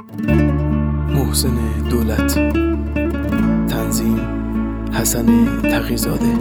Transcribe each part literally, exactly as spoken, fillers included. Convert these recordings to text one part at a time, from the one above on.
محسن دولت، تنظیم حسن تقی‌زاده.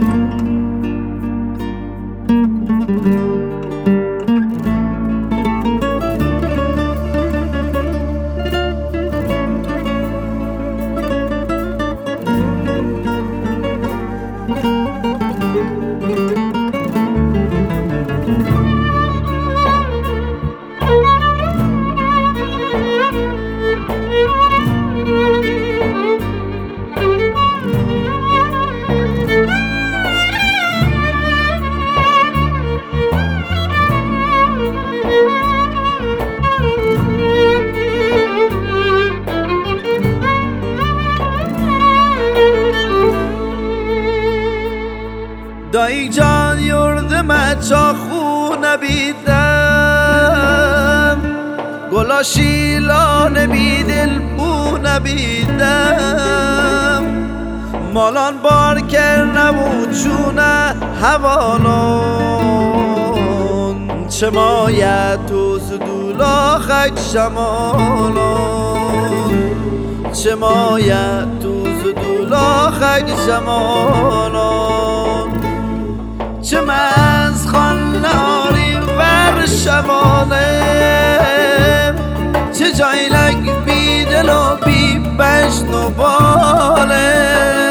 دایی جان یردم چاخو نبیدم، گلا شیلان بی دل بو نبیدم، مالان بار کر نبود چونه حوالان، چه مایه تو زدولا خک شمالان، چه مایه تو زدولا خک شمالان، چه از خان ناری ور شمانه، چه جایلک بی دل و بی بشن و باله،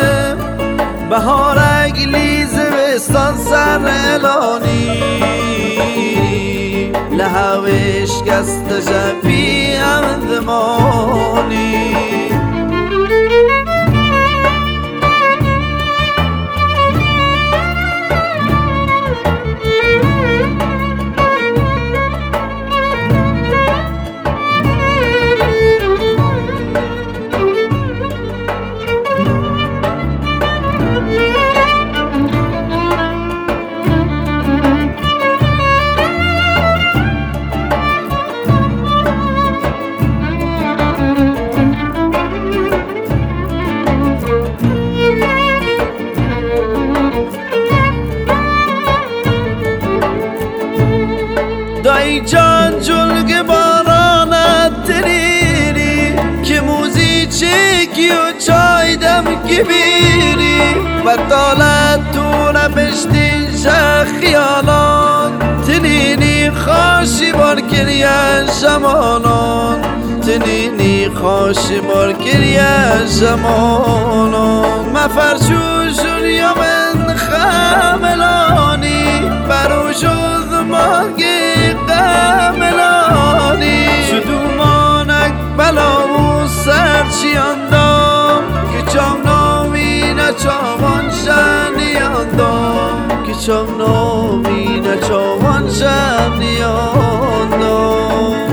بهارک لیز وستان سر الانی، لحوش گست جبی اندمانی. دایی جان جلگ بارانت تریری، که موزی چکی و چای دم کبیری، و دالت تو نبشتی خیالان، تنینی خاشی بار کریه شمالان، تنینی خاشی بار کریه شمالان، مفرشوشون یا من خملانی، بروشوز ماگی قملانی، شدومانک بلاو سرچیاندام، که چام نامی نچاوان شنیاندام، که چام نامی نچاوان شنیاندام.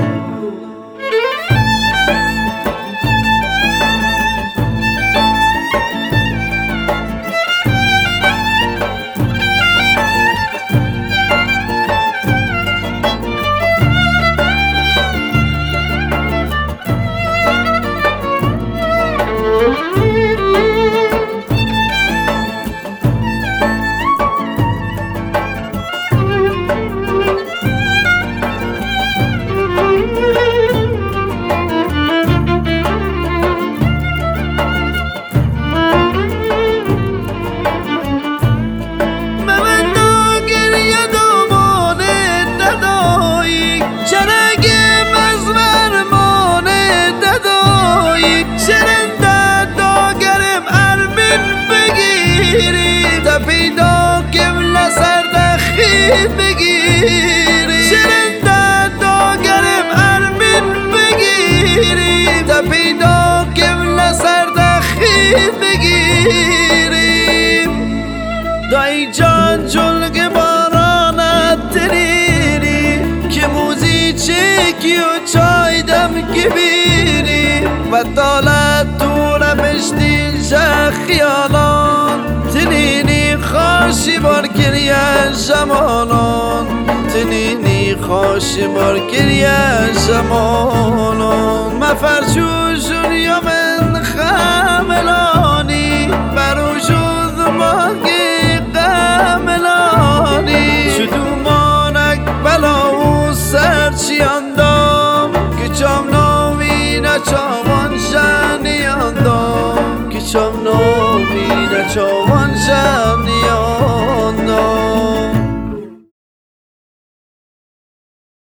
پیدا کم سردخی بگیری، شرنده داگرم ارمین بگیری، تا پیدا کم سردخی بگیریم. دایی جان جلگ بارانت تریری، که موزی چکی و چای دم کبیری، و دالت تو نبشتی خیالان، تنینی خاشی بار کریه شمالان، تنینی خاشی بار کریه شمالان، مفرشوشون یا من خملانی، بروشوز ماگی قملانی، شدومانک بلاو سرچیاندام، که چام ناوی نچام بی نچوان شنیان